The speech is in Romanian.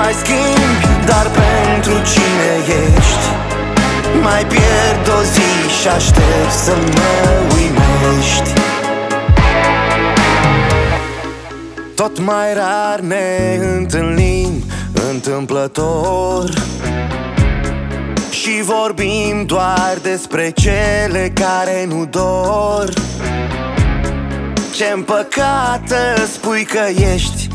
mai schimbi, dar pentru cine ești? Mai pierd o zi și aștept să mă uimești. Tot mai rar ne întâlnim întâmplător și vorbim doar despre cele care nu dor. Ce-n păcat spui că ești